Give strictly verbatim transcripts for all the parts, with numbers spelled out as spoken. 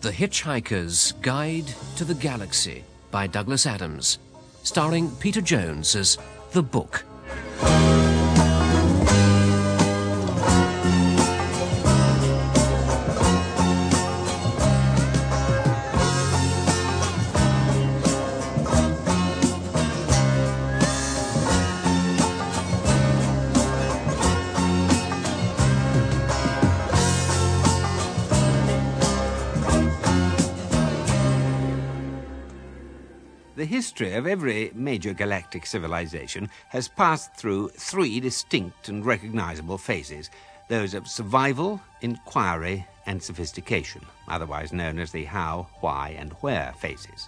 The Hitchhiker's Guide to the Galaxy by Douglas Adams, starring Peter Jones as the Book. The history of every major galactic civilization has passed through three distinct and recognizable phases, those of survival, inquiry, and sophistication, otherwise known as the how, why, and where phases.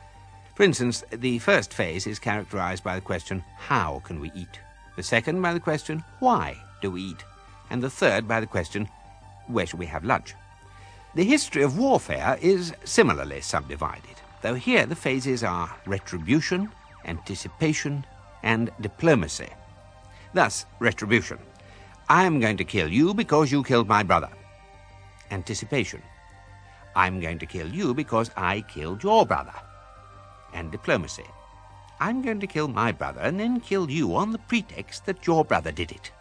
For instance, the first phase is characterized by the question, how can we eat? The second by the question, why do we eat? And the third by the question, where shall we have lunch? The history of warfare is similarly subdivided, though here the phases are retribution, anticipation, and diplomacy. Thus, retribution. I am going to kill you because you killed my brother. Anticipation. I'm going to kill you because I killed your brother. And diplomacy. I'm going to kill my brother and then kill you on the pretext that your brother did it.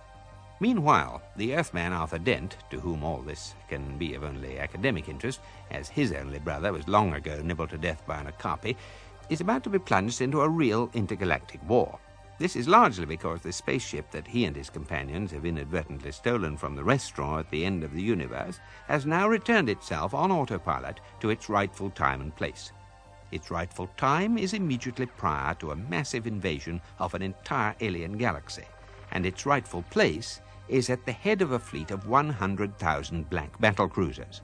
Meanwhile, the Earthman Arthur Dent, to whom all this can be of only academic interest, as his only brother was long ago nibbled to death by an okapi, is about to be plunged into a real intergalactic war. This is largely because the spaceship that he and his companions have inadvertently stolen from the restaurant at the end of the universe has now returned itself on autopilot to its rightful time and place. Its rightful time is immediately prior to a massive invasion of an entire alien galaxy, and its rightful place is at the head of a fleet of one hundred thousand black battle cruisers.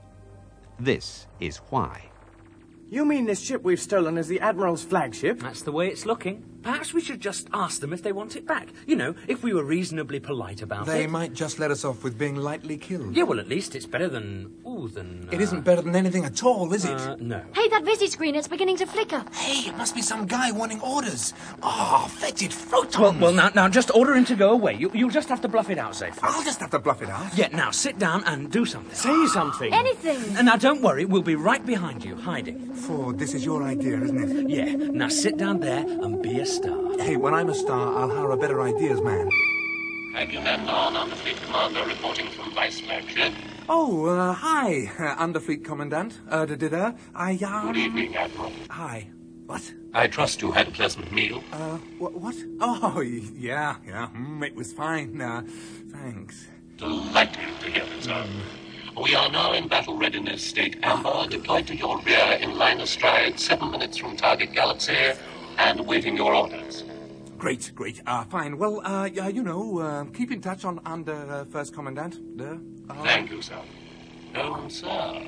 This is why. You mean this ship we've stolen is the Admiral's flagship? That's the way it's looking. Perhaps we should just ask them if they want it back. You know, if we were reasonably polite about They it. might just let us off with being lightly killed. Yeah, well, at least it's better than... Ooh, than... Uh, It isn't better than anything at all, is it? Uh, no. Hey, that visi screen, it's beginning to flicker. Hey, it must be some guy wanting orders. Oh, fetid photons. Well, well, now, now, just order him to go away. You, you'll just have to bluff it out, Zephyr. I'll just have to bluff it out. Yeah, now, sit down and do something. Say something. Anything. And now, don't worry, we'll be right behind you, hiding. Ford, this is your idea, isn't it? Yeah, now sit down there and be a star. Hey, when I'm a star, I'll hire a better ideas man. Thank you, Landon, Underfleet Commander, reporting from Vice Flagship. Oh, uh, hi, uh, Underfleet Commandant. Uh, da, da, da. I, um... Good evening, Admiral. Hi. What? I trust you had a pleasant meal. Uh, what? What? Oh, y- yeah, yeah. Mm, it was fine. Uh, thanks. Delighted to hear it, sir. We are now in battle readiness state Amber, deployed to your rear in line of stride, seven minutes from target galaxy, and awaiting your orders. Great, great. Uh, fine. Well, uh, yeah, you know, uh, keep in touch on under uh, First Commandant. Uh, uh, Thank you, sir. Oh, sir. Uh,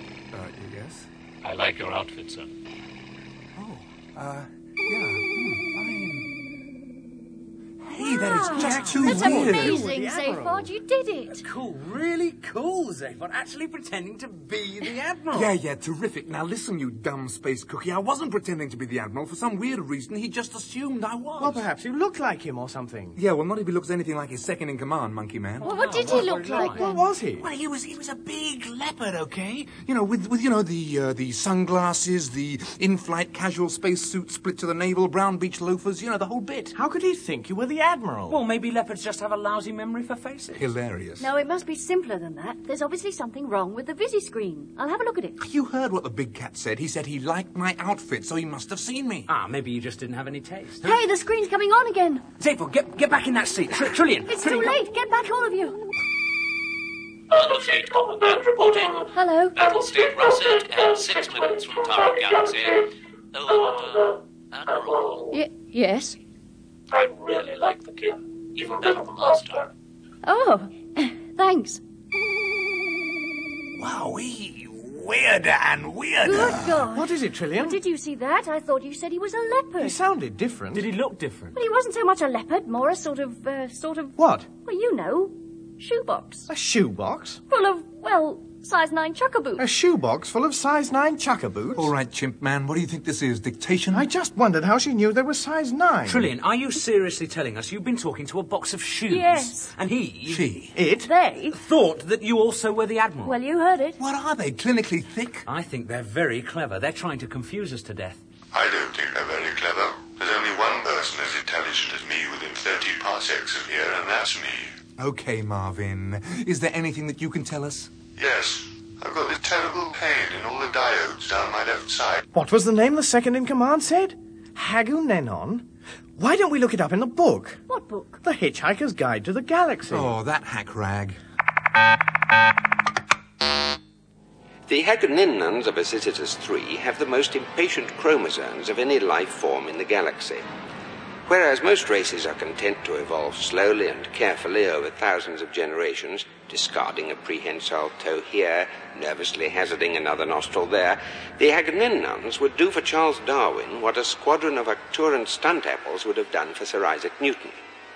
yes? I like your outfit, sir. Oh, uh, yeah, mm, fine. Hey, that is just too That's weird. amazing, The Admiral. Zaphod. You did it. Cool, really cool, Zaphod. Actually pretending to be the Admiral. Yeah, yeah, terrific. Now listen, you dumb space cookie. I wasn't pretending to be the Admiral. For some weird reason, he just assumed I was. Well, perhaps you look like him or something. Yeah, well, not if he looks anything like his second-in-command, Monkey Man. Well, what did he look like? What was he? Well, he was he was a big leopard, okay? You know, with with you know the uh, the sunglasses, the in-flight casual space suit split to the navel, brown beach loafers, you know, the whole bit. How could he think you were the Admiral? Well, maybe leopards just have a lousy memory for faces. Hilarious. No, it must be simpler than that. There's obviously something wrong with the visi screen. I'll have a look at it. You heard what the big cat said. He said he liked my outfit, so he must have seen me. Ah, maybe you just didn't have any taste. Hey, the screen's coming on again. Zephyr, get, get back in that seat. Tr- Trillian. It's too Trillian, late. Get back, all of you. Underfleet Commandant reporting. Hello. Battle state Russet, and six minutes from target galaxy. Oh, and, uh, Admiral, Y- yes. I really like the kid. Even better than last time. Oh, thanks. Wowee, weirder and weirder. Good God. What is it, Trillian? Did you see that? I thought you said he was a leopard. He sounded different. Did he look different? Well, he wasn't so much a leopard, more a sort of, uh, sort of... What? Well, you know, shoebox. A shoebox? Full of, well, Size nine chuckaboot. A shoebox full of size nine chuckaboots? All right, Chimp Man, what do you think this is, dictation? I just wondered how she knew they were size nine. Trillian, are you seriously telling us you've been talking to a box of shoes? Yes. And he... She. It? They? thought that you also were the Admiral. Well, you heard it. What are they, clinically thick? I think they're very clever. They're trying to confuse us to death. I don't think they're very clever. There's only one person as intelligent as me within thirty parsecs of here, and that's me. Okay, Marvin. Is there anything that you can tell us? Yes, I've got this terrible pain in all the diodes down my left side. What was the name the second-in-command said? Hagunenon? Why don't we look it up in the book? What book? The Hitchhiker's Guide to the Galaxy. Oh, that hack rag. The Hagunenons of Visitus three have the most impatient chromosomes of any life form in the galaxy. Whereas most races are content to evolve slowly and carefully over thousands of generations, discarding a prehensile toe here, nervously hazarding another nostril there, the Hagunenons would do for Charles Darwin what a squadron of Arcturan stunt apples would have done for Sir Isaac Newton.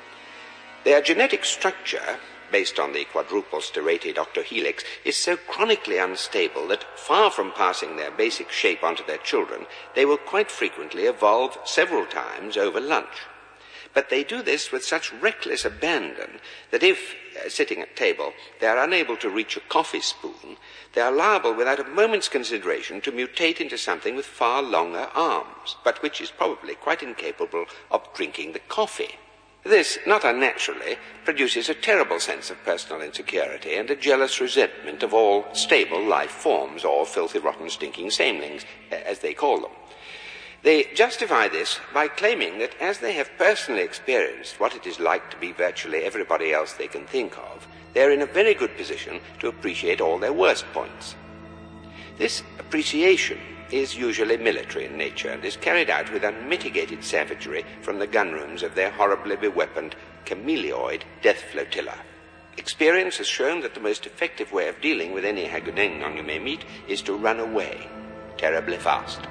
Their genetic structure, based on the quadruple sternated octohelix, is so chronically unstable that, far from passing their basic shape onto their children, they will quite frequently evolve several times over lunch. But they do this with such reckless abandon that if, uh, sitting at table, they are unable to reach a coffee spoon, they are liable without a moment's consideration to mutate into something with far longer arms, but which is probably quite incapable of drinking the coffee. This, not unnaturally, produces a terrible sense of personal insecurity and a jealous resentment of all stable life forms, or filthy, rotten, stinking samelings, as they call them. They justify this by claiming that as they have personally experienced what it is like to be virtually everybody else they can think of, they are in a very good position to appreciate all their worst points. This appreciation is usually military in nature and is carried out with unmitigated savagery from the gunrooms of their horribly beweaponed chameleoid death flotilla. Experience has shown that the most effective way of dealing with any Hagunenon you may meet is to run away terribly fast.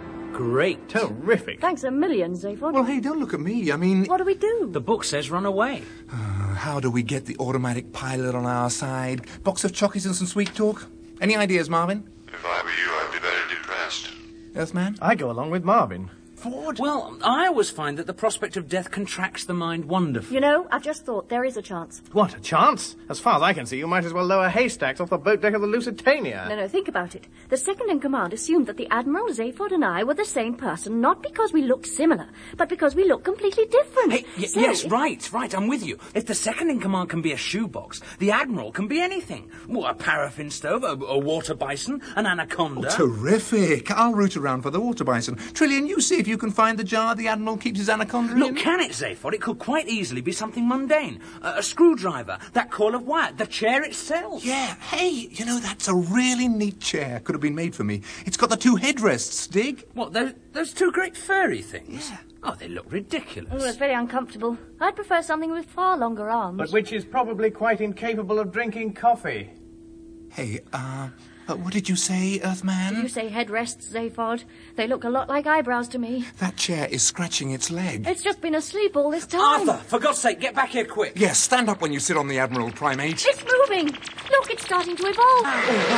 Great. Terrific. Thanks a million, Zaphod. Well, hey, don't look at me. I mean... What do we do? The book says run away. Uh, how do we get the automatic pilot on our side? Box of chockies and some sweet talk? Any ideas, Marvin? If I were you, I'd be very depressed. Earthman? I go along with Marvin. Ford? Well, I always find that the prospect of death contracts the mind wonderfully. You know, I've just thought there is a chance. What, a chance? As far as I can see, you might as well lower haystacks off the boat deck of the Lusitania. No, no, think about it. The second-in-command assumed that the Admiral, Zaphod, and I were the same person, not because we look similar, but because we look completely different. Hey, y- So- yes, right, right, I'm with you. If the second-in-command can be a shoebox, the Admiral can be anything. Well, a paraffin stove, a, a water bison, an anaconda. Oh, terrific. I'll root around for the water bison. Trillian, you see if you can find the jar the Admiral keeps his anaconda in. Look, can it, Zaphod? It could quite easily be something mundane. A, a screwdriver, that coil of wire, the chair itself. Yeah, hey, you know, that's a really neat chair. Could have been made for me. It's got the two headrests, dig? What, those, those two great furry things? Yeah. Oh, they look ridiculous. Oh, it's very uncomfortable. I'd prefer something with far longer arms. But which is probably quite incapable of drinking coffee. Hey, uh, uh what did you say, Earthman? Did you say headrests, Zaphod? They look a lot like eyebrows to me. That chair is scratching its leg. It's just been asleep all this time. Arthur, for God's sake, get back here quick. Yes, stand up when you sit on the Admiral, primate. It's moving. Look, it's starting to evolve.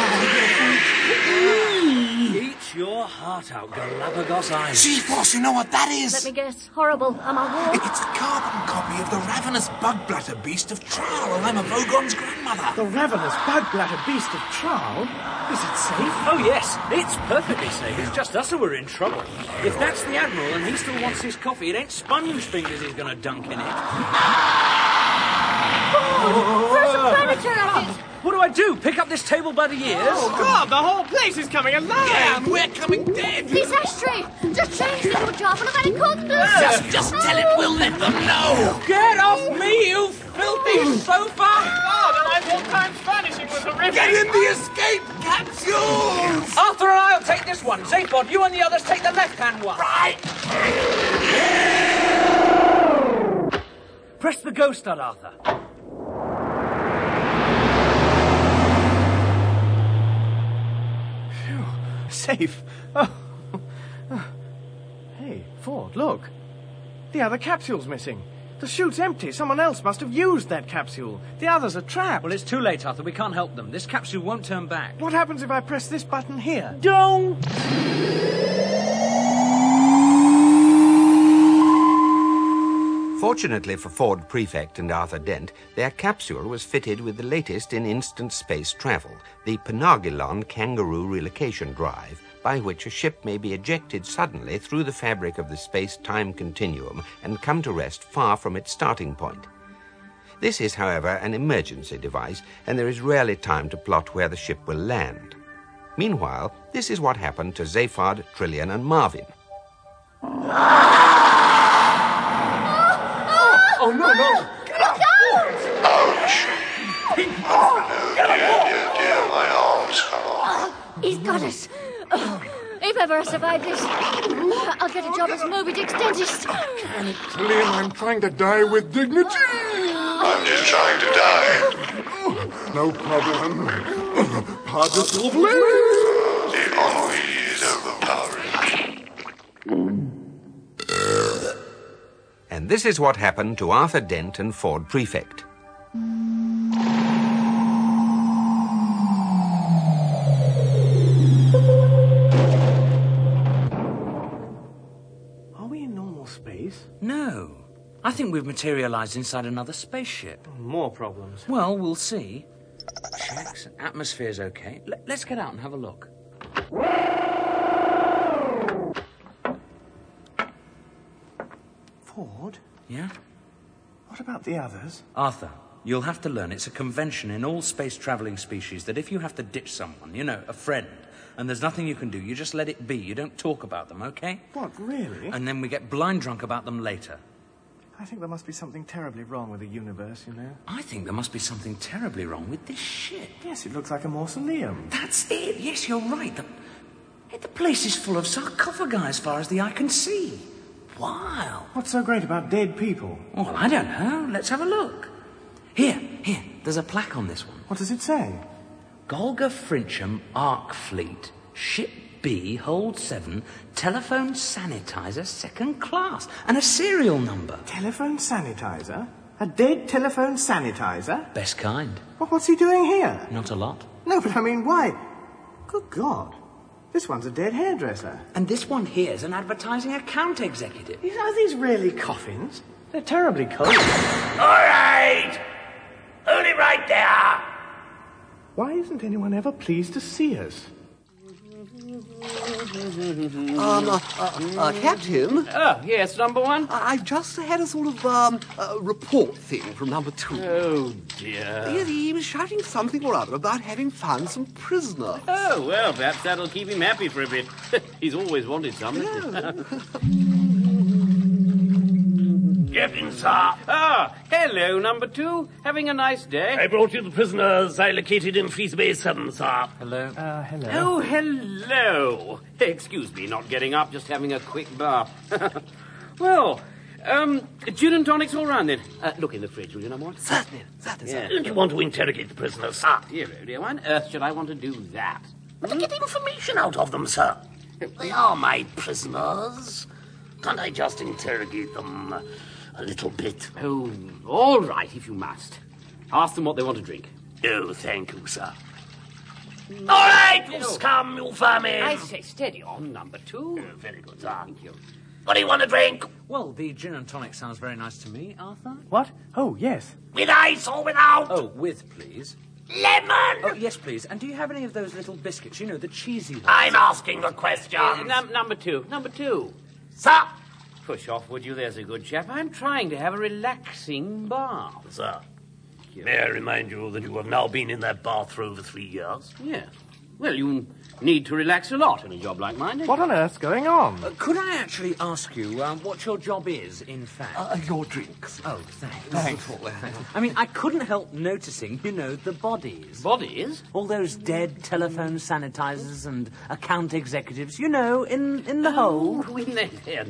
Eat your heart out, Galapagos Island. G-Force, you know what that is? Let me guess. Horrible. Am I war? It's a carbon copy of the ravenous bug bladder beast of Trowel, and I'm a Vogon's grandmother. The ravenous bug-bladder beast of Trowel? Is it safe? Oh, yes, it's perfectly safe. It's just us who are in trouble. If that's the Admiral and he still wants his coffee, it ain't sponge fingers he's going to dunk in it. Oh, throw some furniture at it. What do I do? Pick up this table by the ears? Oh, God, the whole place is coming alive! Yeah, and we're coming dead. This ashtray. Just change it into a jar full of anacondas. Just, just tell it we'll let them know. Get off me, you filthy sofa! God, and I'm all times vanishing with the river. Get in the escape capsules! Arthur and I'll take this one. Zaphod, you and the others take the left-hand one. Right. Press the go stud, Arthur. Safe. Oh. Oh. Hey, Ford, look. The other capsule's missing. The chute's empty. Someone else must have used that capsule. The others are trapped. Well, it's too late, Arthur. We can't help them. This capsule won't turn back. What happens if I press this button here? Don't! Fortunately for Ford Prefect and Arthur Dent, their capsule was fitted with the latest in instant space travel, the Penargilon Kangaroo Relocation Drive, by which a ship may be ejected suddenly through the fabric of the space-time continuum and come to rest far from its starting point. This is, however, an emergency device, and there is rarely time to plot where the ship will land. Meanwhile, this is what happened to Zaphod, Trillian, and Marvin. Oh, no, no! Ouch! Oh, no, dear, dear, dear, my arms come off. He's got us. Oh, if ever I survive this, I'll get a job as Moby Dick's dentist. And Trillian, I'm trying to die with dignity. I'm just trying to die. No problem. Particle blade. The ennui is overpowering. And this is what happened to Arthur Dent and Ford Prefect. Are we in normal space? No. I think we've materialized inside another spaceship. More problems. Well, we'll see. Checks. Atmosphere's okay. L- let's get out and have a look. Ford? Yeah? What about the others? Arthur, you'll have to learn it's a convention in all space-travelling species that if you have to ditch someone, you know, a friend, and there's nothing you can do, you just let it be. You don't talk about them, okay? What, really? And then we get blind drunk about them later. I think there must be something terribly wrong with the universe, you know. I think there must be something terribly wrong with this ship. Yes, it looks like a mausoleum. That's it. Yes, you're right. The, the place is full of sarcophagi as far as the eye can see. Wow. What's so great about dead people? Well, I don't know. Let's have a look. Here, here. There's a plaque on this one. What does it say? Golga Frincham Ark Fleet, Ship B, Hold seven, Telephone Sanitizer, Second Class, and a serial number. Telephone sanitizer? A dead telephone sanitizer? Best kind. Well, what's he doing here? Not a lot. No, but I mean, why? Good God. This one's a dead hairdresser. And this one here's an advertising account executive. Are these really coffins? They're terribly cold. All right! Hold it right there! Why isn't anyone ever pleased to see us? Um, uh, uh, uh, Captain? Oh, yes, number one? I- I've just had a sort of, um, uh, report thing from number two. Oh, dear. He, he was shouting something or other about having found some prisoners. Oh, well, perhaps that'll keep him happy for a bit. He's always wanted some. Captain, sir. Ah, hello, number two. Having a nice day? I brought you the prisoners I located in Freeze Bay seven, sir. Hello? Uh, hello. Oh, hello. Excuse me, not getting up, just having a quick bath. Well, um, gin and tonics all round then. Uh, look in the fridge, will you, number one? Certainly, certainly, Yeah. Don't you want to interrogate the prisoners, sir? Dear, oh dear, why on earth should I want to do that? To get information out of them, sir. They are my prisoners. Can't I just interrogate them a little bit? Oh, all right, if you must. Ask them what they want to drink. Oh, thank you, sir. All right, you scum, you vermin. I say, steady on, number two. Oh, very good, sir. Thank you. What do you want to drink? Well, the gin and tonic sounds very nice to me, Arthur. What? Oh, yes. With ice or without? Oh, with, please. Lemon! Oh, yes, please. And do you have any of those little biscuits? You know, the cheesy ones. I'm asking the question. Uh, num- number two, number two. Sir! Push off, would you? There's a good chap. I'm trying to have a relaxing bath. Sir, may I remind you that you have now been in that bath for over three years? Yes. Well, you need to relax a lot in a job like mine. What on earth's going on? Uh, could I actually ask you um, what your job is, in fact? Uh, your drinks. Oh, thanks. Thanks. I mean, I couldn't help noticing, you know, the bodies. Bodies? All those dead telephone sanitizers and account executives, you know, in, in the hole. Oh, they're, they're not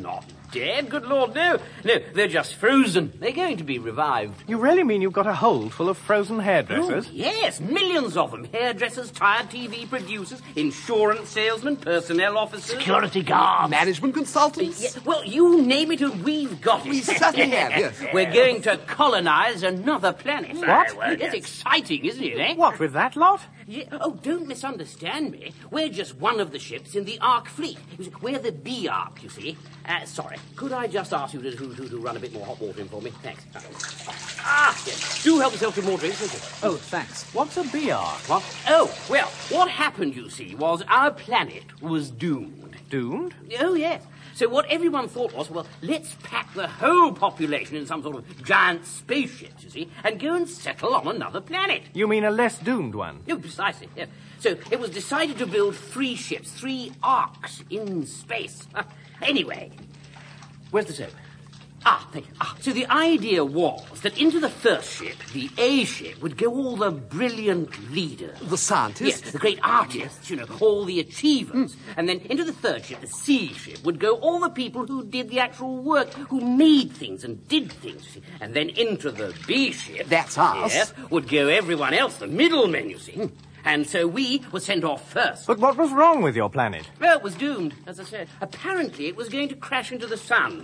dead. Good Lord, no. No, they're just frozen. They're going to be revived. You really mean you've got a hold full of frozen hairdressers? Oh, yes, millions of them. Hairdressers, tired T V producers, insurance salesmen, personnel officers. Security guards. Management consultants. Yeah, well, you name it and we've got it. We certainly have, yes. We're going to colonize another planet. What? Well, it's exciting, isn't it, eh? What, with that lot? Yeah. Oh, don't misunderstand me. We're just one of the ships in the Ark fleet. You see, we're the B Ark, you see. Uh, sorry, could I just ask you to, to, to, to run a bit more hot water in for me? Thanks. Ah, yes. Do help yourself to more drinks, thank you. Oh, thanks. What's a B Ark? What? Oh, well, what happened, you see, was our planet was doomed. Doomed? Oh, yes. So what everyone thought was, well, let's pack the whole population in some sort of giant spaceships, you see, and go and settle on another planet. You mean a less doomed one? Oh, precisely, yeah. So it was decided to build three ships, three arcs in space. Uh, anyway, where's the soap? Ah, thank you. Ah, so the idea was that into the first ship, the A ship, would go all the brilliant leaders. The scientists? Yes, the great artists, you know, all the achievers. Mm. And then into the third ship, the C ship, would go all the people who did the actual work, who made things and did things, you see. And then into the B ship... That's us. Yes, would go everyone else, the middlemen, you see. Mm. And so we were sent off first. But what was wrong with your planet? Well, it was doomed, as I said. Apparently it was going to crash into the sun.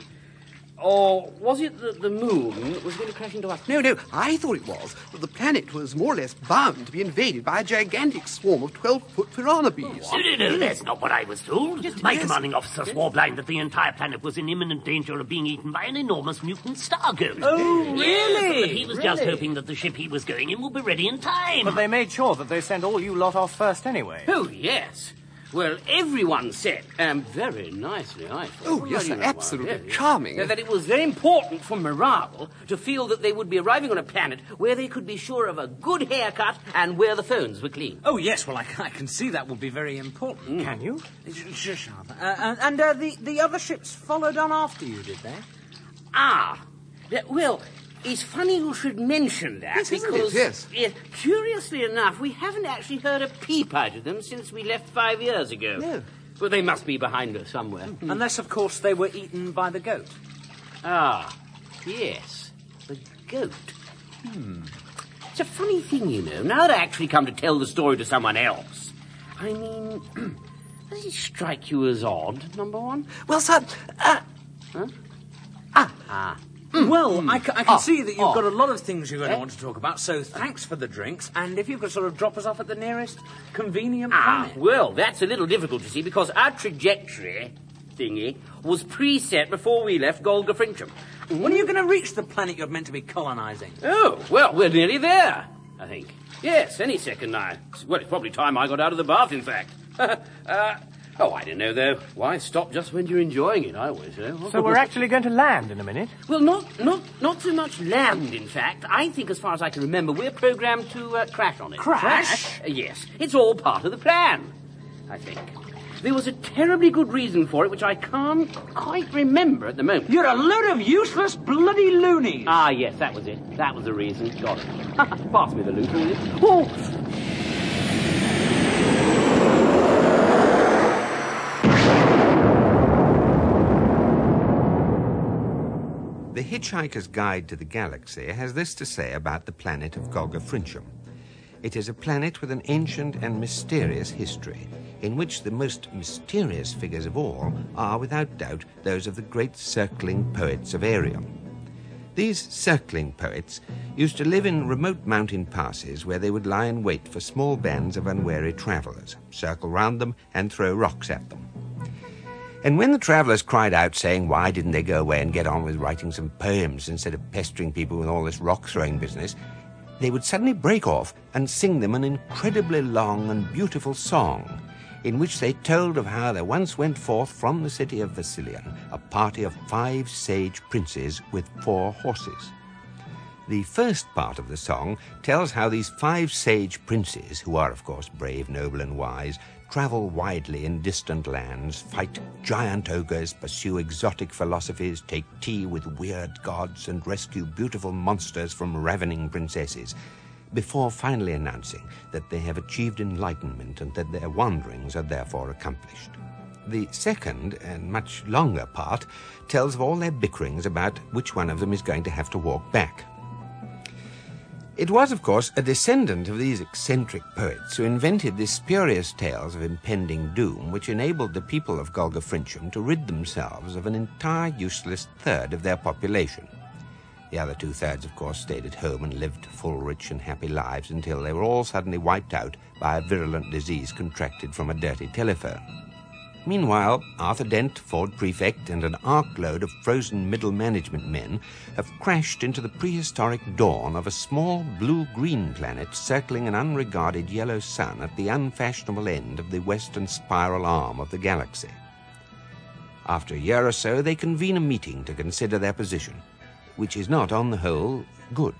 Or was it the, the moon that was going to crash into us? No, no, I thought it was that the planet was more or less bound to be invaded by a gigantic swarm of twelve-foot piranha bees. No, no, no, that's not what I was told. Yes, My yes. commanding officer swore blind that the entire planet was in imminent danger of being eaten by an enormous mutant star ghost. Oh, Yes, really? but he was Really? just hoping that the ship he was going in would be ready in time. But they made sure that they sent all you lot off first anyway. Oh, yes. Well, everyone said, um, very nicely, I thought. Oh, yes, Well, you know, absolutely well, yeah, charming. yeah, that it was very important for morale to feel that they would be arriving on a planet where they could be sure of a good haircut and where the phones were clean. Oh, yes, well, I, I can see that would be very important. Can you? Sure, sure. Uh, and and uh, the, the other ships followed on after you, did they? Ah, yeah, well... It's funny you should mention that, Yes, isn't it? because, Yes. yeah, curiously enough, we haven't actually heard a peep out of them since we left five years ago. No. But they must be behind us somewhere. Unless, of course, they were eaten by the goat. Ah, yes, the goat. Hmm. It's a funny thing, you know, now that I actually come to tell the story to someone else. I mean, does it strike you as odd, number one? Well, sir, uh... Huh? Ah. Ah. Well, I, c- I can Oh, see that you've oh. got a lot of things you're going to Eh? want to talk about, so thanks for the drinks, and if you could sort of drop us off at the nearest convenient Ah, planet. well, that's a little difficult to see, because our trajectory thingy was preset before we left Golga Frincham. When are you going to reach the planet you're meant to be colonising? Oh, well, we're nearly there, I think. Yes, any second now. Well, it's probably time I got out of the bath, in fact. uh, oh, I don't know, though. Why stop just when you're enjoying it, I always say. So we're actually going to land in a minute? Well, not, not, not so much land, in fact. I think, as far as I can remember, we're programmed to uh, crash on it. Crash? Uh, yes. It's all part of the plan, I think. There was a terribly good reason for it, which I can't quite remember at the moment. You're a load of useless bloody loonies. Ah, yes, that was it. That was the reason. Got it. Pass me the loot, will you? Oh! The Hitchhiker's Guide to the Galaxy has this to say about the planet of Golga Frincham. It is a planet with an ancient and mysterious history, in which the most mysterious figures of all are, without doubt, those of the great circling poets of Arion. These circling poets used to live in remote mountain passes where they would lie in wait for small bands of unwary travellers, circle round them, and throw rocks at them. And when the travellers cried out, saying, why didn't they go away and get on with writing some poems instead of pestering people with all this rock-throwing business, they would suddenly break off and sing them an incredibly long and beautiful song, in which they told of how there once went forth from the city of Vasilion a party of five sage princes with four horses. The first part of the song tells how these five sage princes, who are, of course, brave, noble, and wise, travel widely in distant lands, fight giant ogres, pursue exotic philosophies, take tea with weird gods, and rescue beautiful monsters from ravening princesses, before finally announcing that they have achieved enlightenment and that their wanderings are therefore accomplished. The second, and much longer part, tells of all their bickerings about which one of them is going to have to walk back. It was, of course, a descendant of these eccentric poets who invented the spurious tales of impending doom which enabled the people of Golga Frincham to rid themselves of an entire useless third of their population. The other two-thirds, of course, stayed at home and lived full, rich and happy lives until they were all suddenly wiped out by a virulent disease contracted from a dirty telephone. Meanwhile, Arthur Dent, Ford Prefect, and an ark-load of frozen middle management men have crashed into the prehistoric dawn of a small blue-green planet circling an unregarded yellow sun at the unfashionable end of the western spiral arm of the galaxy. After a year or so, they convene a meeting to consider their position, which is not, on the whole, good.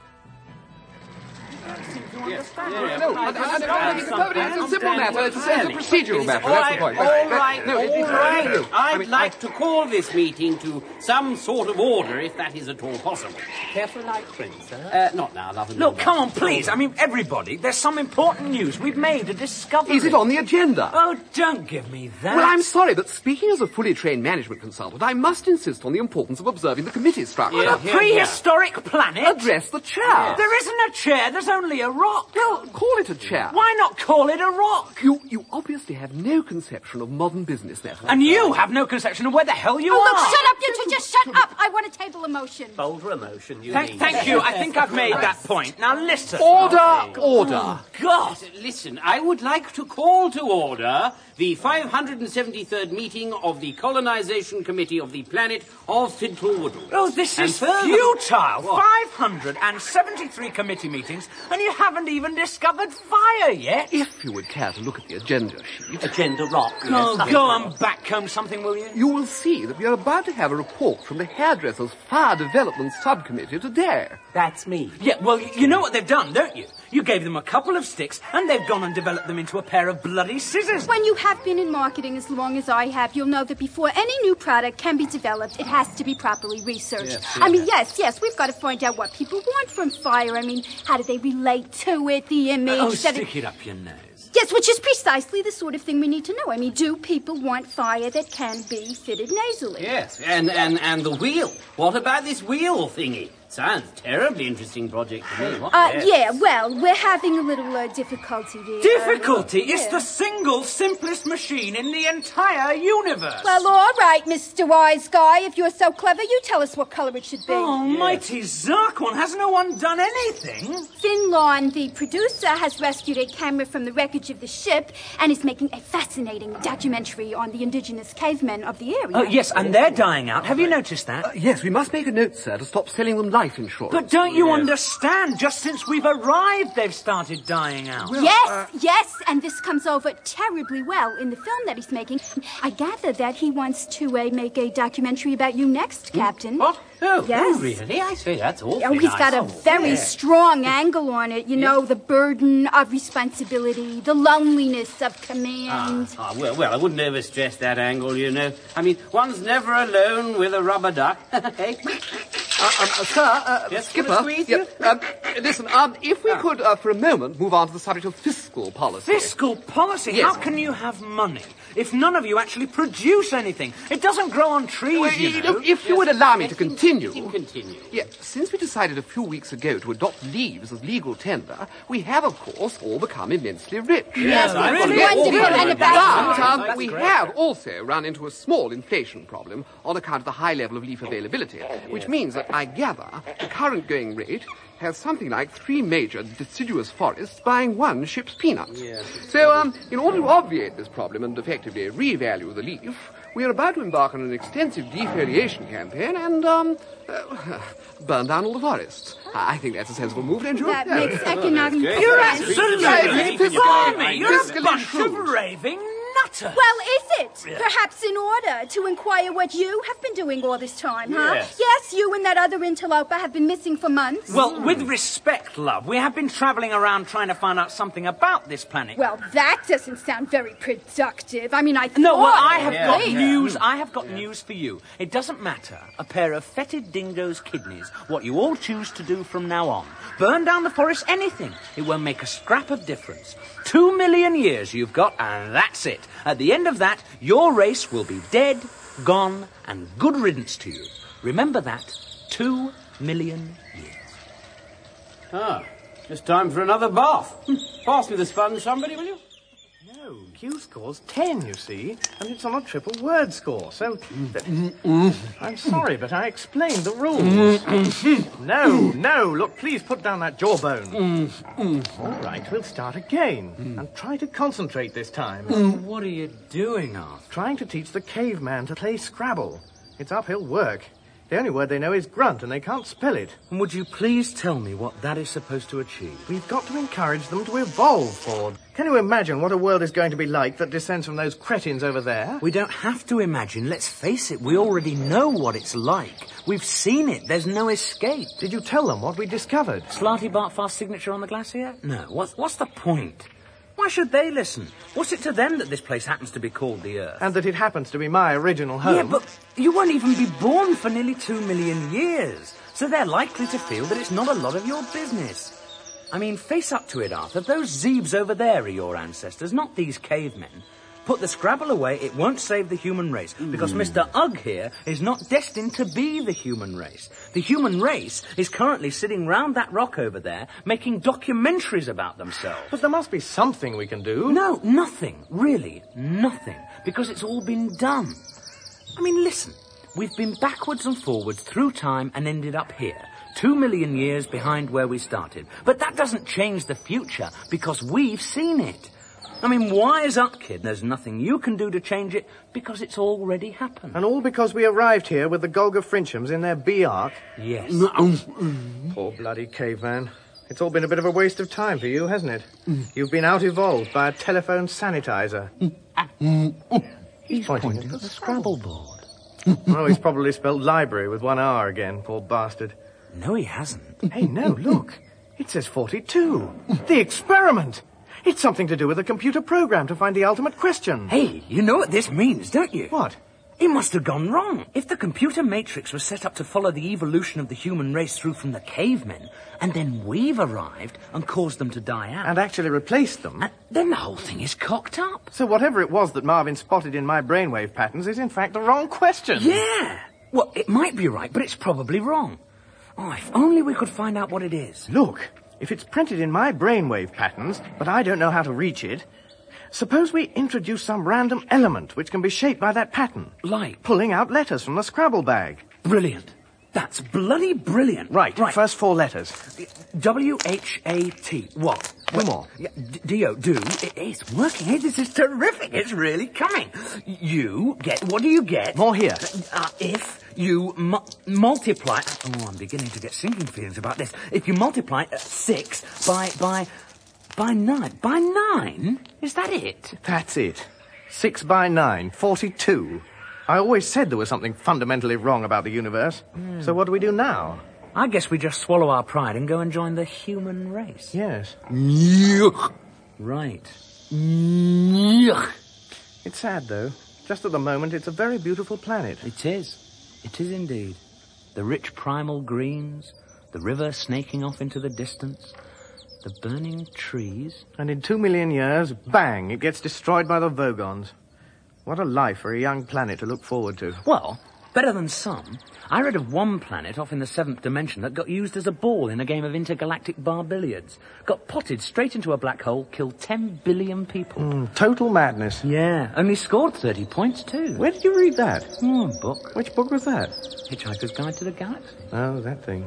No, I, I, I, it's a simple matter. It's a, it's a procedural matter. All That's right, the point. all But- right, no, it- all it's- right. no, I'd I mean, like to call this meeting to some sort of order, if that is at all possible. Care for a light print, sir? Uh, not now, love. Look, come on, please. I mean, everybody, there's some important news. We've made a discovery. Is it on the agenda? Oh, don't give me that. Well, I'm sorry, but speaking as a fully trained management consultant, I must insist on the importance of observing the committee structure. On a prehistoric planet? Address the chair. There isn't a chair, there's only a rock. Well, call it a chair. Why not call it a rock? You, you obviously have no conception of modern business methods. And you have no conception of where the hell you Oh, are. look, shut up, you two. Just shut up. I want to table a motion. Bolder emotion, you Thank, mean. thank you. I think I've made that point. Now listen. Order! Order! God, listen, I would like to call to order the five hundred seventy-third meeting of the Colonization Committee of the planet of Fiddlewoodle. Oh, this And is further- futile. What? five hundred seventy-three committee meetings, and you haven't even discovered fire yet. If you would care to look at the agenda sheet... Agenda rock. Oh, go and backcomb something, will you? You will see that we are about to have a report from the Hairdressers Fire Development Subcommittee today. That's me. Yeah, well, you know what they've done, don't you? You gave them a couple of sticks, and they've gone and developed them into a pair of bloody scissors. When you have been in marketing as long as I have, you'll know that before any new product can be developed, it has to be properly researched. Yes, I mean, yes, yes, we've got to find out what people want from fire. I mean, how do they relate to it, the image? Oh, that stick it up your nose. Yes, which is precisely the sort of thing we need to know. I mean, do people want fire that can be fitted nasally? Yes, and, and, and the wheel. What about this wheel thingy? Sounds terribly interesting project to me. What? Uh, Yes. yeah, well, we're having a little uh, difficulty there. Difficulty? It's Yeah. the single simplest machine in the entire universe. Well, all right, Mister Wise Guy, if you're so clever, you tell us what color it should be. Oh, mighty Zarkon, has no one done anything? Finlon, the producer, has rescued a camera from the wreckage of the ship and is making a fascinating documentary on the indigenous cavemen of the area. Oh, yes, and they're dying out. Have you noticed that? Uh, yes, we must make a note, sir, to stop selling them life insurance. But don't you understand? Just since we've arrived, they've started dying out. Yes, yes, and this comes over terribly well in the film that he's making. I gather that he wants to uh, make a documentary about you next, Captain. What? Oh, Yes. oh, really? I say that's awfully Oh, he's nice. got a Oh, very yeah. strong angle on it. You know, the burden of responsibility, the loneliness of command. Ah, well, well, I wouldn't overstress that angle, you know. I mean, one's never alone with a rubber duck. Hey? Uh, um, uh, sir, uh, Yes, Skipper, can I squeeze you? yep, um, listen, um, if we could, uh, for a moment, move on to the subject of fiscal policy. Fiscal policy? Yes. How can you have money if none of you actually produce anything? It doesn't grow on trees, Well, you you know. know, if you would allow me to continue. Continue. Yeah, since we decided a few weeks ago to adopt leaves as legal tender, we have, of course, all become immensely rich. Yes, I it's really? wonderful Really? and But about um, That's we great. have also run into a small inflation problem on account of the high level of leaf availability, which means that I gather the current going rate has something like three major deciduous forests buying one ship's peanuts. So, um, in order to obviate this problem and effectively revalue the leaf, we are about to embark on an extensive defoliation campaign and, um, uh, burn down all the forests. I think that's a sensible move, don't you? That Yeah. makes economic You're sense. absolutely Yes, balmy. You're a fiscally bunch of shrewd. raving nutter. Well, is it? Perhaps in order to inquire what you have been doing all this time, huh? Yes. Yes, you and that other interloper have been missing for months. Well, with respect, love, we have been travelling around trying to find out something about this planet. Well, that doesn't sound very productive. I mean, I thought... No, well, I have Yeah, got yeah. news. I have got news for you. It doesn't matter. A pair of fetid dingoes' kidneys. What you all choose to do from now on. Burn down the forest, anything. It won't make a scrap of difference. Two million years you've got, and that's it. At the end of that, your race will be dead, gone, and good riddance to you. Remember that. Two million years. Ah, just time for another bath. Pass me the sponge, somebody, will you? No, Q scores ten, you see, and it's on a triple word score, so... I'm sorry, but I explained the rules. No, no, look, please put down that jawbone. All right, we'll start again, and try to concentrate this time. What are you doing, Arthur? Trying to teach the caveman to play Scrabble. It's uphill work. The only word they know is grunt, and they can't spell it. And would you please tell me what that is supposed to achieve? We've got to encourage them to evolve, Ford. Can you imagine what a world is going to be like that descends from those cretins over there? We don't have to imagine. Let's face it, we already know what it's like. We've seen it. There's no escape. Did you tell them what we discovered? Slarty Bartfast's signature on the glacier? No. What's, what's the point? Why should they listen? What's it to them that this place happens to be called the Earth? And that it happens to be my original home? Yeah, but you won't even be born for nearly two million years. So they're likely to feel that it's not a lot of your business. I mean, face up to it, Arthur. Those Zeebs over there are your ancestors, not these cavemen. Put the Scrabble away, it won't save the human race, because Mister Ugg here is not destined to be the human race. The human race is currently sitting round that rock over there, making documentaries about themselves. But there must be something we can do. No, nothing. Really, nothing. Because it's all been done. I mean, listen. We've been backwards and forwards through time and ended up here. Two million years behind where we started. But that doesn't change the future, because we've seen it. I mean, wise up, kid. There's nothing you can do to change it because it's already happened. And all because we arrived here with the Golga Frinchams in their B-ark? Yes. Poor bloody caveman. It's all been a bit of a waste of time for you, hasn't it? You've been out-evolved by a telephone sanitizer. He's pointing, pointing at the Scrabble board. Oh, he's probably spelled library with one R again, poor bastard. No, he hasn't. Hey, no, look. It says forty-two. The experiment! It's something to do with a computer program to find the ultimate question. Hey, you know what this means, don't you? What? It must have gone wrong. If the computer matrix was set up to follow the evolution of the human race through from the cavemen, and then we've arrived and caused them to die out... And actually replaced them... And then the whole thing is cocked up. So whatever it was that Marvin spotted in my brainwave patterns is in fact the wrong question. Yeah! Well, it might be right, but it's probably wrong. Oh, if only we could find out what it is. Look, if it's printed in my brainwave patterns, but I don't know how to reach it... Suppose we introduce some random element which can be shaped by that pattern. Like? Pulling out letters from the Scrabble bag. Brilliant. That's bloody brilliant. Right, right. First four letters. W H A T. What? Two more. Yeah, D O, do. It, it's working. Hey, this is terrific. It's really coming. You get... What do you get? More here. Uh, if you mu- multiply... Oh, I'm beginning to get sinking feelings about this. If you multiply uh, six by... by... By nine. By nine? Is that it? That's it. Six by nine. Forty-two. I always said there was something fundamentally wrong about the universe. Mm. So what do we do now? I guess we just swallow our pride and go and join the human race. Yes. Right. It's sad, though. Just at the moment, it's a very beautiful planet. It is. It is indeed. The rich primal greens, the river snaking off into the distance... The burning trees. And in two million years, bang, it gets destroyed by the Vogons. What a life for a young planet to look forward to. Well, better than some. I read of one planet off in the seventh dimension that got used as a ball in a game of intergalactic bar billiards. Got potted straight into a black hole, killed ten billion people. Mm, total madness. Yeah, only scored thirty points too. Where did you read that? Oh, a book. Which book was that? Hitchhiker's Guide to the Galaxy. Oh, that thing.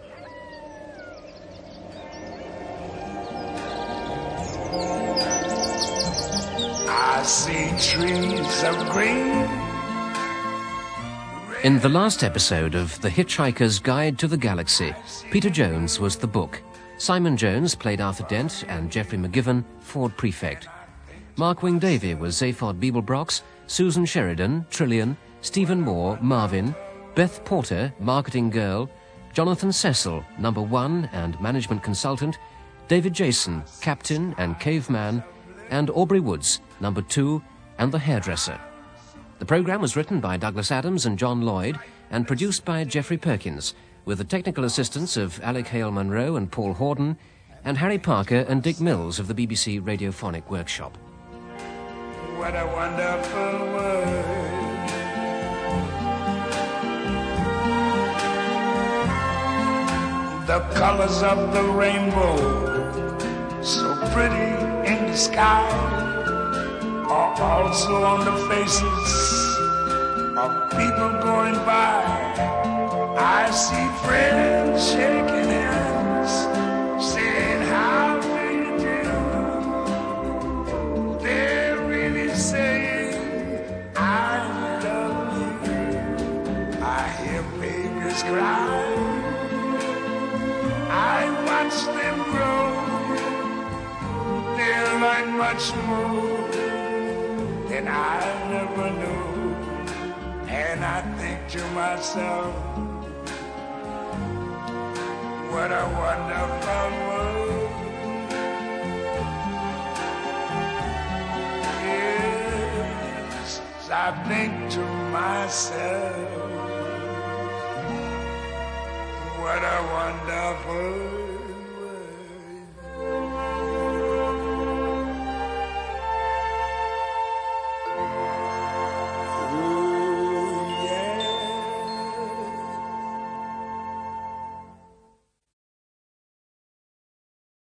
I see trees of green. In the last episode of The Hitchhiker's Guide to the Galaxy, Peter Jones was the book. Simon Jones played Arthur Dent and Geoffrey McGivern, Ford Prefect. Mark Wing-Davey was Zaphod Beeblebrox, Susan Sheridan, Trillian, Stephen Moore, Marvin, Beth Porter, Marketing Girl, Jonathan Cecil, Number One and Management Consultant, David Jason, Captain and Caveman, and Aubrey Woods, Number Two, and the Hairdresser. The programme was written by Douglas Adams and John Lloyd and produced by Geoffrey Perkins, with the technical assistance of Alec Hale-Munro and Paul Horden, and Harry Parker and Dick Mills of the B B C Radiophonic Workshop. What a wonderful world. The colors of the rainbow, so pretty in the sky, are also on the faces of people going by. I see friends shaking hands, saying how do you do. They're really saying I love you. I hear babies cry, I watch them grow. They learn much more than I never knew. And I think to myself, what a wonderful world. Yes, I think to myself, what a wonderful